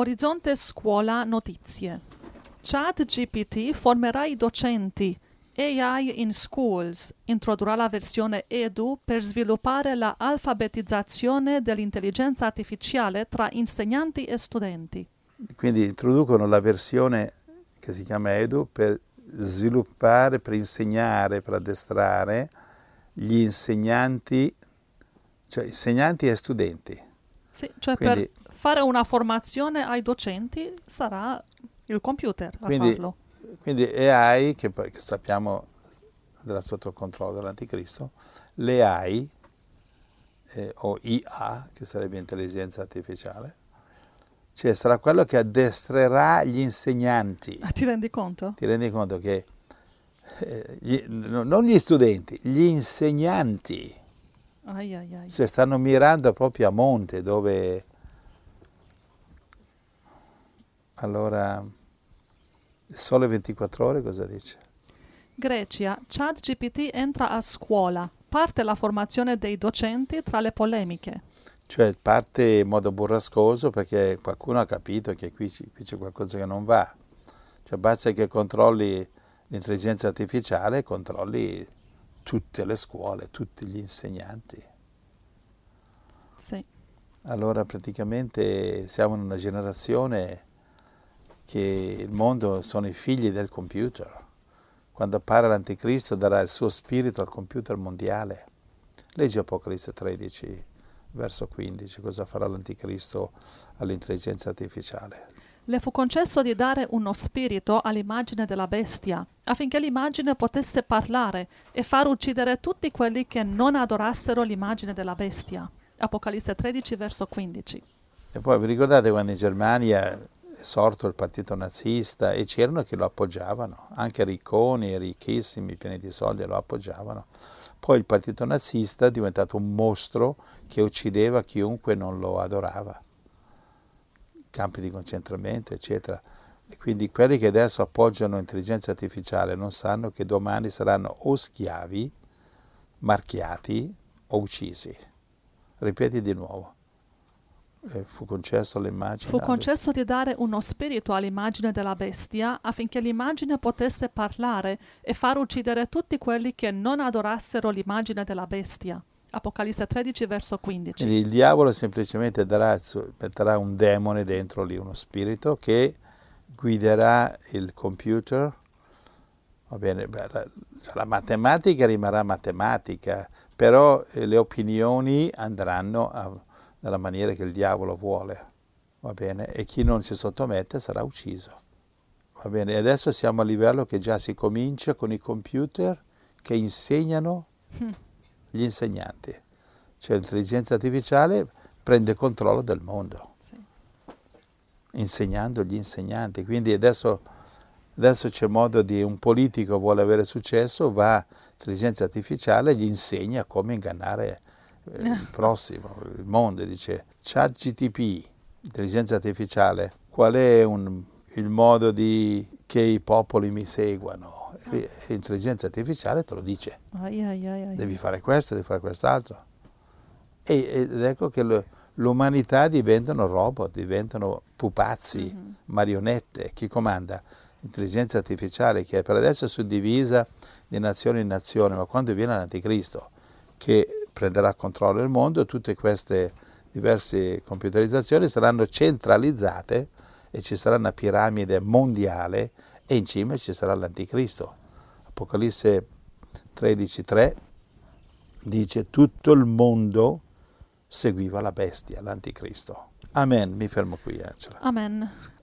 Orizzonte Scuola Notizie. ChatGPT formerà i docenti. AI in Schools introdurrà la versione Edu per sviluppare la alfabetizzazione dell'intelligenza artificiale tra insegnanti e studenti. Quindi introducono la versione che si chiama Edu per sviluppare, per insegnare, per addestrare gli insegnanti, cioè insegnanti e studenti. Sì, cioè Quindi, per fare una formazione ai docenti sarà il computer a farlo. quindi AI, che sappiamo della sotto il controllo dell'anticristo, le AI, o IA, che sarebbe intelligenza artificiale, cioè sarà quello che addestrerà gli insegnanti. Ti rendi conto? Ti rendi conto che non gli studenti, gli insegnanti, Ai, ai, ai. cioè stanno mirando proprio a monte, dove allora il Sole 24 Ore cosa dice? Grecia, ChatGPT entra a scuola. Parte la formazione dei docenti tra le polemiche. Cioè parte in modo burrascoso perché qualcuno ha capito che qui c'è qualcosa che non va. Cioè basta che controlli l'intelligenza artificiale, controlli tutte le scuole, tutti gli insegnanti. Sì. Allora praticamente siamo in una generazione che il mondo sono i figli del computer. Quando appare l'anticristo darà il suo spirito al computer mondiale. Leggi Apocalisse 13, verso 15, cosa farà l'anticristo all'intelligenza artificiale. Le fu concesso di dare uno spirito all'immagine della bestia, affinché l'immagine potesse parlare e far uccidere tutti quelli che non adorassero l'immagine della bestia. Apocalisse 13, verso 15. E poi vi ricordate quando in Germania è sorto il partito nazista e c'erano che lo appoggiavano, anche ricconi, ricchissimi, pieni di soldi lo appoggiavano. Poi il partito nazista è diventato un mostro che uccideva chiunque non lo adorava. Campi di concentramento, eccetera. E quindi quelli che adesso appoggiano l'intelligenza artificiale non sanno che domani saranno o schiavi, marchiati o uccisi. Ripeti di nuovo. Fu concesso l'immagine. Fu concesso di dare uno spirito all'immagine della bestia affinché l'immagine potesse parlare e far uccidere tutti quelli che non adorassero l'immagine della bestia. Apocalisse 13, verso 15. Quindi il diavolo semplicemente metterà un demone dentro lì, uno spirito che guiderà il computer. Va bene, la matematica rimarrà matematica, però le opinioni andranno nella maniera che il diavolo vuole. Va bene? E chi non si sottomette sarà ucciso. Va bene? E adesso siamo a livello che già si comincia con i computer che insegnano gli insegnanti. Cioè l'intelligenza artificiale prende controllo del mondo, Sì. insegnando gli insegnanti. Quindi adesso c'è modo di un politico vuole avere successo, va all'intelligenza artificiale e gli insegna come ingannare il prossimo, il mondo. Dice ChatGPT, intelligenza artificiale, qual è il modo che i popoli mi seguano? E l'intelligenza artificiale te lo dice. Ai, ai, ai, ai. Devi fare questo, devi fare quest'altro. Ed ecco che l'umanità diventano robot, diventano pupazzi, marionette. Chi comanda? L'intelligenza artificiale, che per adesso è suddivisa di nazione in nazione, ma quando viene l'anticristo, che prenderà controllo del mondo, tutte queste diverse computerizzazioni saranno centralizzate e ci sarà una piramide mondiale e in cima ci sarà l'anticristo. Apocalisse 13:3 dice tutto il mondo seguiva la bestia, l'anticristo. Amen, mi fermo qui, Angela. Amen.